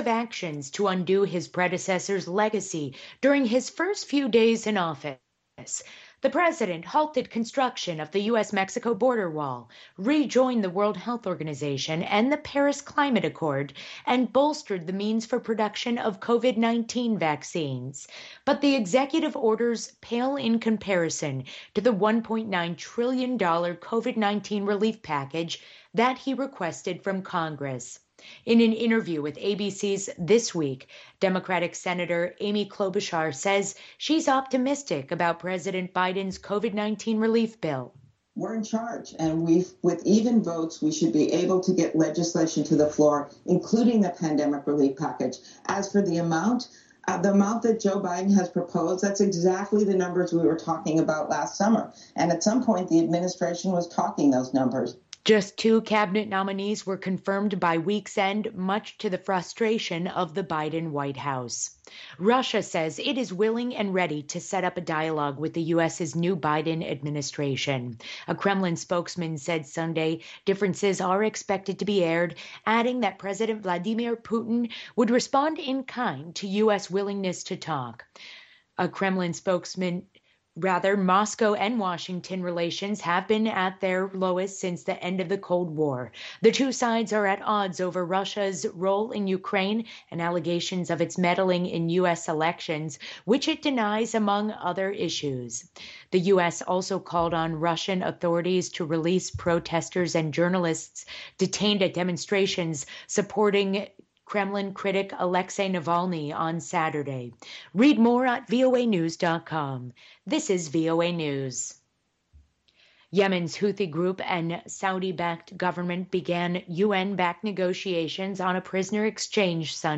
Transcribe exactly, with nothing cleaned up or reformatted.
actions to undo his predecessor's legacy during his first few days in office. The president halted construction of the U S Mexico border wall, rejoined the World Health Organization and the Paris Climate Accord, and bolstered the means for production of COVID nineteen vaccines. But the executive orders pale in comparison to the one point nine trillion dollars COVID nineteen relief package that he requested from Congress. In an interview with A B C's This Week, Democratic Senator Amy Klobuchar says she's optimistic about President Biden's COVID nineteen relief bill. We're in charge, and we, with even votes, we should be able to get legislation to the floor, including the pandemic relief package. As for the amount, uh, the amount that Joe Biden has proposed, that's exactly the numbers we were talking about last summer. And at some point, the administration was talking those numbers. Just two cabinet nominees were confirmed by week's end, much to the frustration of the Biden White House. Russia says it is willing and ready to set up a dialogue with the U S's new Biden administration. A Kremlin spokesman said Sunday differences are expected to be aired, adding that President Vladimir Putin would respond in kind to U S willingness to talk. A Kremlin spokesman Rather, Moscow and Washington relations have been at their lowest since the end of the Cold War. The two sides are at odds over Russia's role in Ukraine and allegations of its meddling in U S elections, which it denies, among other issues. The U S also called on Russian authorities to release protesters and journalists detained at demonstrations supporting Kremlin critic Alexei Navalny on Saturday. Read more at V O A news dot com. This is V O A News. Yemen's Houthi group and Saudi-backed government began U N-backed negotiations on a prisoner exchange Sunday.